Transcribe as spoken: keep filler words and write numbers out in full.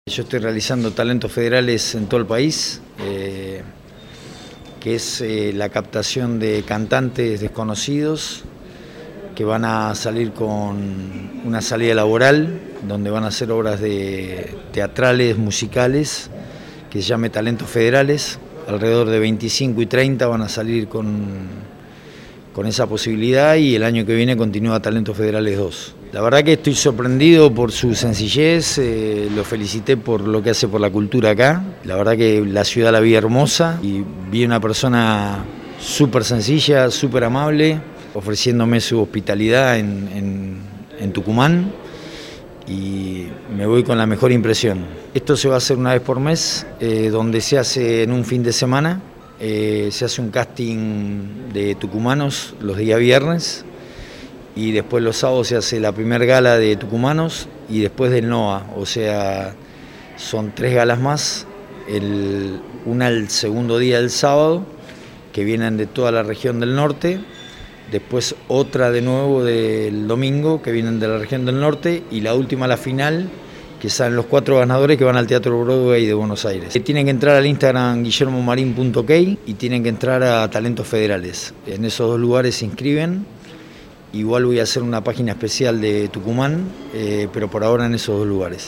Yo estoy realizando talentos federales en todo el país, eh, que es eh, la captación de cantantes desconocidos que van a salir con una salida laboral, donde van a hacer obras de teatrales, musicales, que se llame Talentos Federales. Alrededor de veinticinco y treinta van a salir con, con esa posibilidad, y el año que viene continúa Talentos Federales dos. La verdad que estoy sorprendido por su sencillez, eh, lo felicité por lo que hace por la cultura acá. La verdad que la ciudad la vi hermosa y vi una persona súper sencilla, súper amable, ofreciéndome su hospitalidad en, en, en Tucumán, y me voy con la mejor impresión. Esto se va a hacer una vez por mes, eh, donde se hace en un fin de semana, eh, se hace un casting de tucumanos los días viernes, y después los sábados se hace la primer gala de tucumanos y después del N O A, o sea, son tres galas más, el, una el segundo día del sábado, que vienen de toda la región del norte, después otra de nuevo del domingo, que vienen de la región del norte, y la última, la final, que salen los cuatro ganadores que van al Teatro Broadway de Buenos Aires. Tienen que entrar al Instagram guillermo marin punto ok y tienen que entrar a Talentos Federales. En esos dos lugares se inscriben. Igual voy a hacer una página especial de Tucumán, eh, pero por ahora en esos dos lugares.